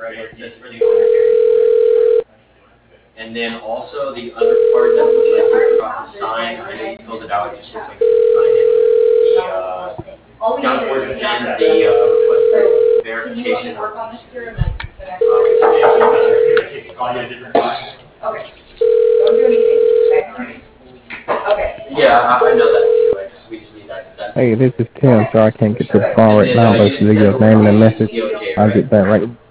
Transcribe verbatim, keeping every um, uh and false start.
right? It says for the owner guarantee. And then also the other part that looks like you forgot to sign, I know you filled it out, it just looks like you didn't sign it. The, uh, down towards the end, the, uh, request for verification. Uh, Call you a different time. Okay. Don't do anything, okay? Okay. Yeah, I, I know that too, I just, we just need that, that. Hey, this is Tim. Sorry I can't get to the phone right now, but if you leave your name and a message, I'll get that right